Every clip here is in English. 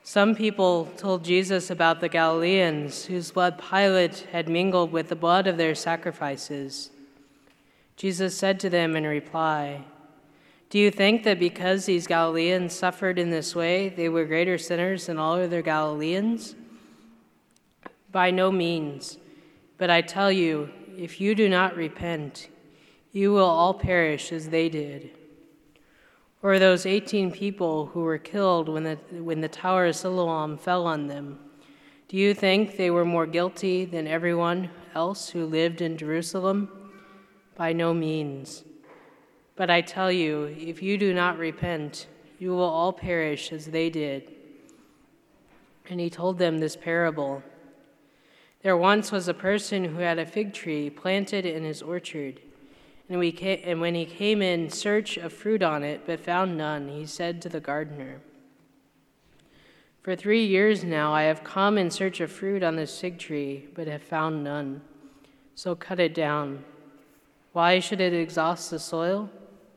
Some people told Jesus about the Galileans whose blood Pilate had mingled with the blood of their sacrifices. Jesus said to them in reply, "Do you think that because these Galileans suffered in this way, they were greater sinners than all other Galileans? By no means. But I tell you, if you do not repent, you will all perish as they did. Or those 18 people who were killed when the Tower of Siloam fell on them, do you think they were more guilty than everyone else who lived in Jerusalem? By no means. But I tell you, if you do not repent, you will all perish as they did." And he told them this parable. There once was a person who had a fig tree planted in his orchard. And when he came in search of fruit on it, but found none, he said to the gardener, "For 3 years now I have come in search of fruit on this fig tree, but have found none. So cut it down. Why should it exhaust the soil?"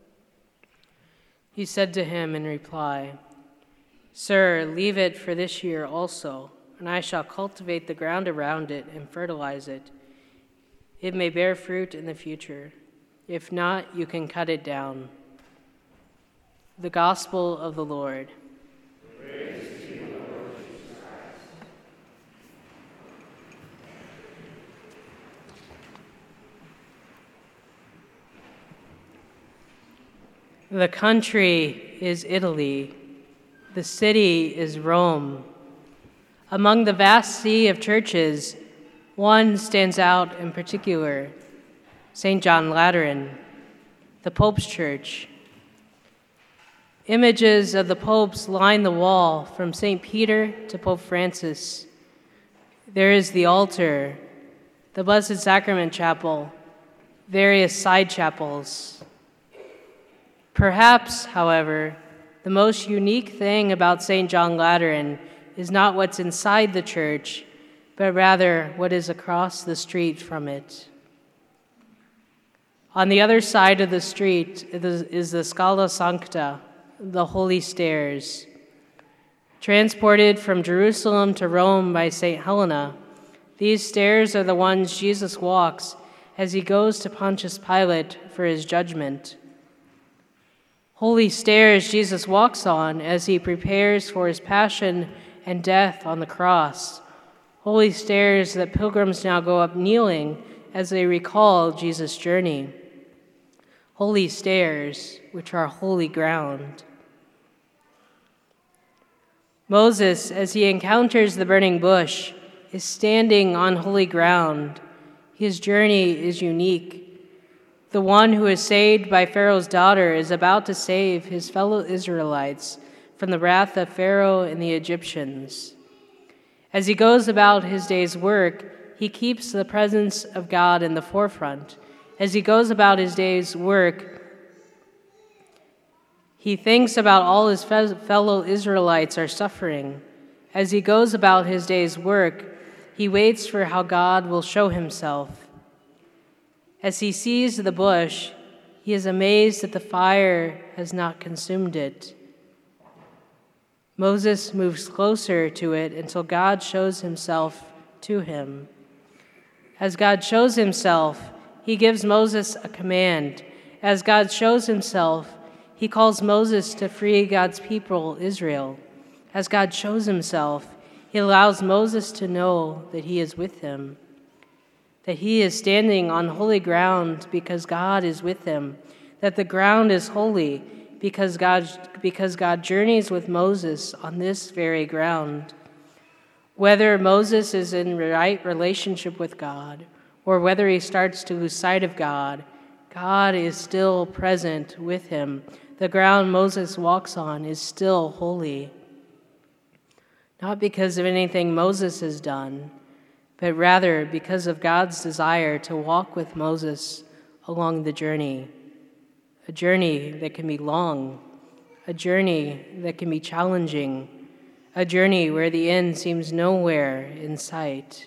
He said to him in reply, "Sir, leave it for this year also, and I shall cultivate the ground around it and fertilize it. It may bear fruit in the future. If not, you can cut it down." The Gospel of the Lord. Praise to you, Lord Jesus Christ. The country is Italy. The city is Rome. Among the vast sea of churches, one stands out in particular: St. John Lateran, the Pope's Church. Images of the popes line the wall from St. Peter to Pope Francis. There is the altar, the Blessed Sacrament Chapel, various side chapels. Perhaps, however, the most unique thing about St. John Lateran is not what's inside the church, but rather what is across the street from it. On the other side of the street is the Scala Sancta, the Holy Stairs. Transported from Jerusalem to Rome by St. Helena, these stairs are the ones Jesus walks as he goes to Pontius Pilate for his judgment. Holy stairs Jesus walks on as he prepares for his passion and death on the cross. Holy stairs that pilgrims now go up kneeling as they recall Jesus' journey. Holy stairs, which are holy ground. Moses, as he encounters the burning bush, is standing on holy ground. His journey is unique. The one who is saved by Pharaoh's daughter is about to save his fellow Israelites from the wrath of Pharaoh and the Egyptians. As he goes about his day's work, he keeps the presence of God in the forefront. As he goes about his day's work, he thinks about all his fellow Israelites are suffering. As he goes about his day's work, he waits for how God will show himself. As he sees the bush, he is amazed that the fire has not consumed it. Moses moves closer to it until God shows himself to him. As God shows himself, he gives Moses a command. As God shows himself, he calls Moses to free God's people, Israel. As God shows himself, he allows Moses to know that he is with him, that he is standing on holy ground because God is with him, that the ground is holy because God journeys with Moses on this very ground. Whether Moses is in right relationship with God or whether he starts to lose sight of God, God is still present with him. The ground Moses walks on is still holy. Not because of anything Moses has done, but rather because of God's desire to walk with Moses along the journey. A journey that can be long, a journey that can be challenging, a journey where the end seems nowhere in sight.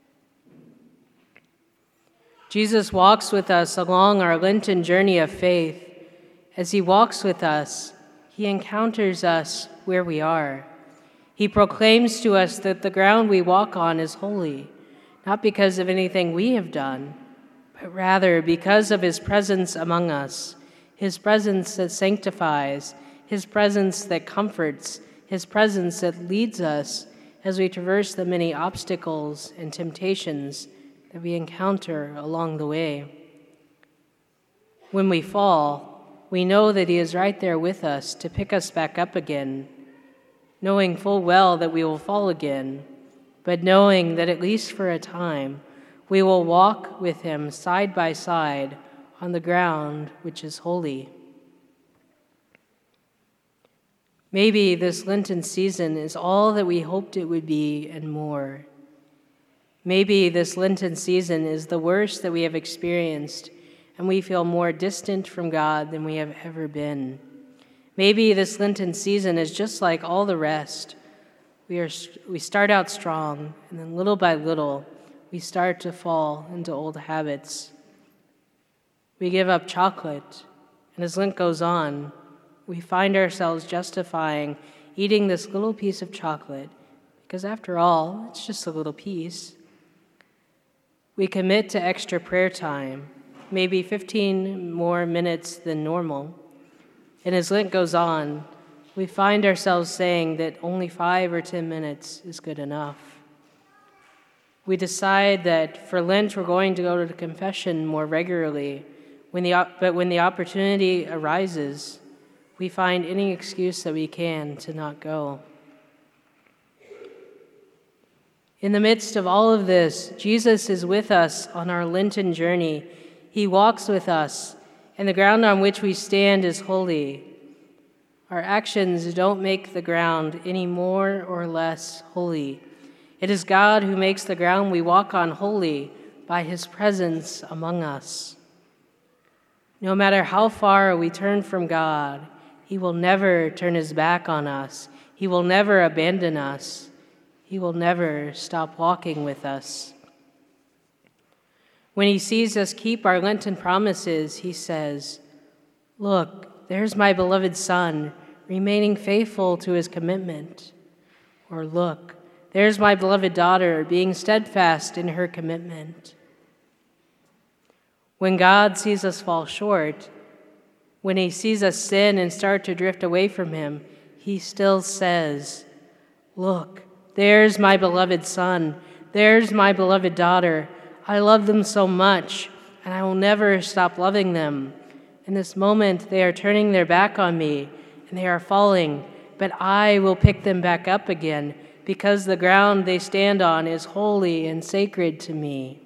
Jesus walks with us along our Lenten journey of faith. As he walks with us, he encounters us where we are. He proclaims to us that the ground we walk on is holy, not because of anything we have done, but rather because of his presence among us, his presence that sanctifies, his presence that comforts, his presence that leads us as we traverse the many obstacles and temptations that we encounter along the way. When we fall, we know that he is right there with us to pick us back up again, knowing full well that we will fall again, but knowing that at least for a time, we will walk with him side by side on the ground which is holy. Maybe this Lenten season is all that we hoped it would be and more. Maybe this Lenten season is the worst that we have experienced, and we feel more distant from God than we have ever been. Maybe this Lenten season is just like all the rest. We start out strong, and then little by little, we start to fall into old habits. We give up chocolate, and as Lent goes on, we find ourselves justifying eating this little piece of chocolate, because after all, it's just a little piece. We commit to extra prayer time, maybe 15 more minutes than normal. And as Lent goes on, we find ourselves saying that only 5 or 10 minutes is good enough. We decide that for Lent we're going to go to confession more regularly, but when the opportunity arises, we find any excuse that we can to not go. In the midst of all of this, Jesus is with us on our Lenten journey. He walks with us, and the ground on which we stand is holy. Our actions don't make the ground any more or less holy. It is God who makes the ground we walk on holy by his presence among us. No matter how far we turn from God, he will never turn his back on us. He will never abandon us. He will never stop walking with us. When he sees us keep our Lenten promises, he says, "Look, there's my beloved Son, remaining faithful to his commitment." Or, "Look, there's my beloved daughter, being steadfast in her commitment." When God sees us fall short, when he sees us sin and start to drift away from him, he still says, "Look, there's my beloved Son, there's my beloved daughter. I love them so much, and I will never stop loving them. In this moment, they are turning their back on me, and they are falling, but I will pick them back up again, because the ground they stand on is holy and sacred to me."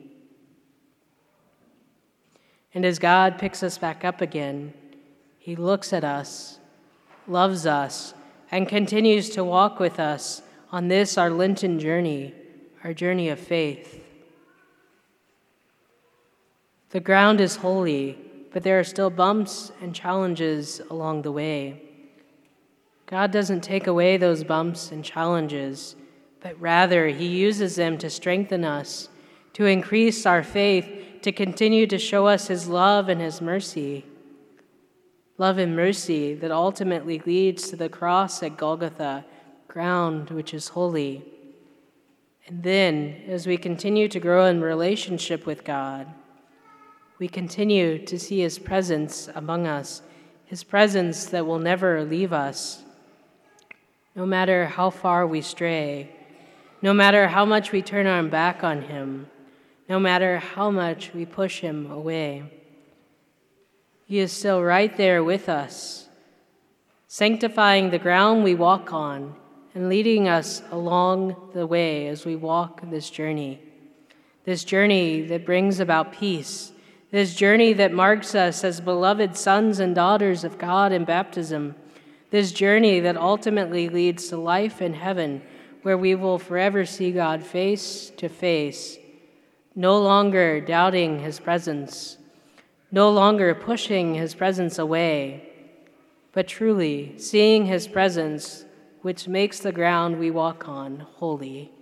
And as God picks us back up again, he looks at us, loves us, and continues to walk with us on this, our Lenten journey, our journey of faith. The ground is holy, but there are still bumps and challenges along the way. God doesn't take away those bumps and challenges, but rather he uses them to strengthen us, to increase our faith, to continue to show us his love and his mercy. Love and mercy that ultimately leads to the cross at Golgotha, ground which is holy. And then, as we continue to grow in relationship with God, we continue to see his presence among us, his presence that will never leave us. No matter how far we stray, no matter how much we turn our back on him, no matter how much we push him away, he is still right there with us, sanctifying the ground we walk on and leading us along the way as we walk this journey that brings about peace, this journey that marks us as beloved sons and daughters of God in baptism, this journey that ultimately leads to life in heaven, where we will forever see God face to face, no longer doubting his presence, no longer pushing his presence away, but truly seeing his presence, which makes the ground we walk on holy.